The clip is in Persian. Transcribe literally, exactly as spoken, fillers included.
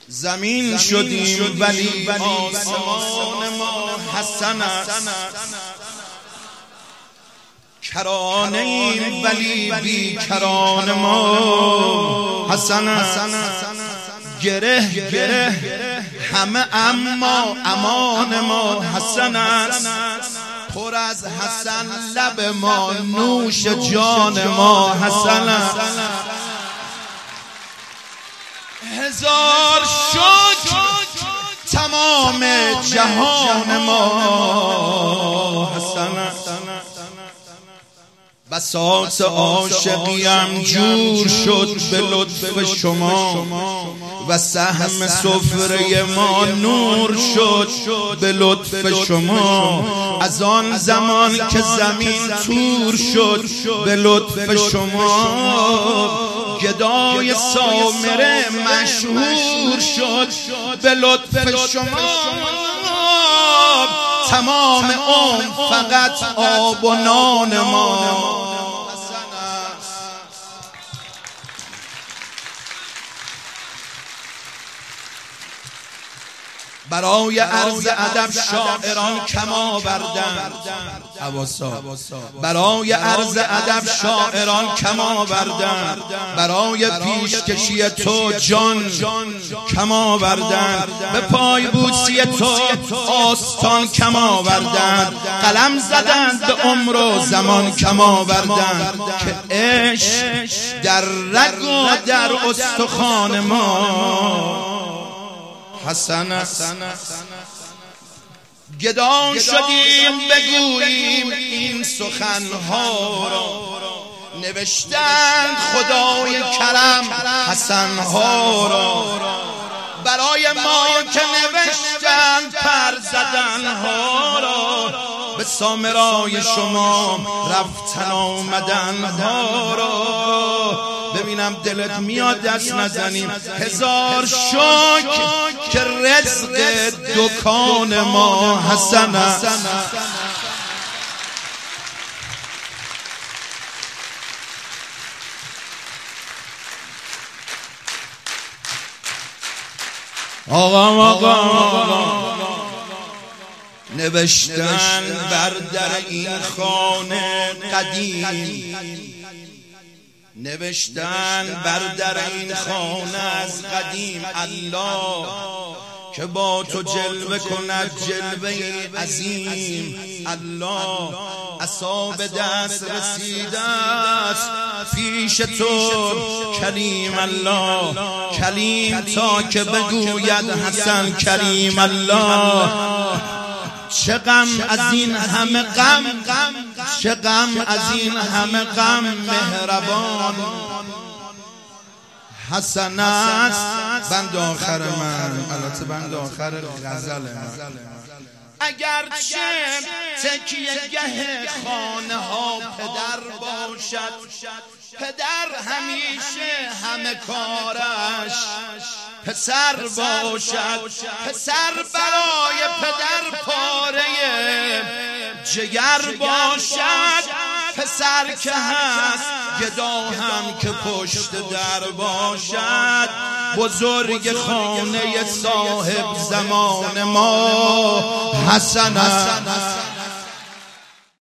زمین شدیم ولی آسمان ما حسن است، کرانه ایم ولی بیکران ما حسن است. گره گره همه اما امان ما حسن است، پر از حسن لب ما نوش جان ما حسن است. هزار شکر تمام جهان ما حسن است. بساط عاشقیم جور شد به لطف شما و سهم سفره ما نور شد به لطف شما. از آن زمان که زمین تور شد به لطف شما، گدای سامره مشهور شد به لطف شما. تمام عمر فقط آب و نان ما. برای عرض ادب شاعران کما بردند حواسا، برای عرض ادب شاعران کما بردند، برای پیشکشی تو جان کما بردند، به پای بوسی تو آستان کما بردند، قلم زدند به عمر و زمان کما بردند که عشق در رگ و در استخوان ما حسن است. گدا شدیم بگوییم این سخنها را، نوشتند خدای کرم حسنها را، برای ما که نوشتند پر زدنها را، به سامرای شما رفتن آمدنها را. ببینم دلت میاد دست نزنیم. هزار شکر که رزق دکان ما حسن است. آقا آقا نوشتن بر در این خانه قدیم، نوشتن بر در این خانه از قدیم الله که با تو جلوه کند جلوه عظیم. الله عصا به دست رسیده است پیش تو کلیم الله، کلیم تا که بگوید حسن کریم الله. چه غم از این همه غم، چه غم از این همه غم، مهربان حسن است. بند آخر من، البته بند آخر غزل من. اگرچه تکیه گه خانه ها پدر باشد، پدر همیشه همه کارش پسر باشد، پسر برای پدر پاره جگر باشد، پسر که هست گدا هم که پشت در باشد. بزرگ خانه صاحب زمان ما حسن است.